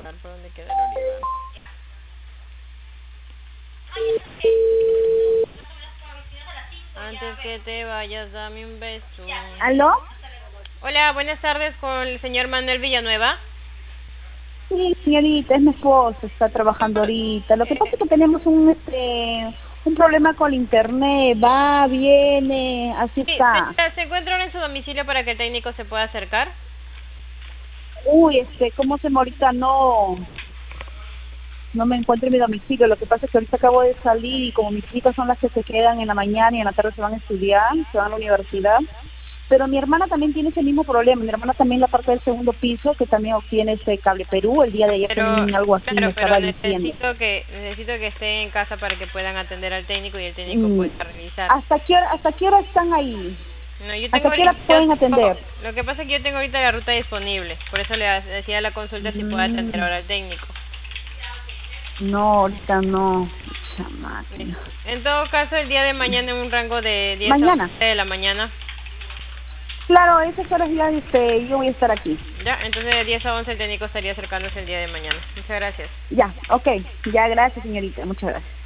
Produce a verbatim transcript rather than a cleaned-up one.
lugar por donde queda el olivar. Antes que te vayas, dame un beso. ¿Aló? Hola, buenas tardes, con el señor Manuel Villanueva. Sí, señorita, es mi esposo, está trabajando ahorita. Lo que pasa es que tenemos un este un problema con el internet, va, viene, así Sí, está. señora, ¿se encuentra ahora en su domicilio para que el técnico se pueda acercar? Uy, este, ¿cómo se me ahorita no no me encuentro en mi domicilio? Lo que pasa es que ahorita acabo de salir y como mis hijas son las que se quedan en la mañana y en la tarde se van a estudiar, se van a la universidad. Pero mi hermana también tiene ese mismo problema. Mi hermana también la parte del segundo piso, que también obtiene ese Cable Perú. El día de ayer Pero, también algo así me claro, pero estaba diciendo. necesito que necesito que esté en casa para que puedan atender al técnico y el técnico Mm, pueda revisar. ¿Hasta qué hora, hasta qué hora están ahí? No, yo tengo ¿Hasta qué hora ahorita, yo pueden tengo- atender? lo que pasa es que yo tengo ahorita la ruta disponible, por eso le ha- decía la consulta si puede atender Mm, ahora al técnico. no, ahorita no. Pucha máquina. En todo caso, el día de mañana en un rango de diez a Mañana. once de la mañana. Claro, a esas horas ya este, yo voy a estar aquí. Ya, entonces de diez a once el técnico estaría acercándose el día de mañana. Muchas gracias. Ya, ok. Ya, gracias, señorita. Muchas gracias.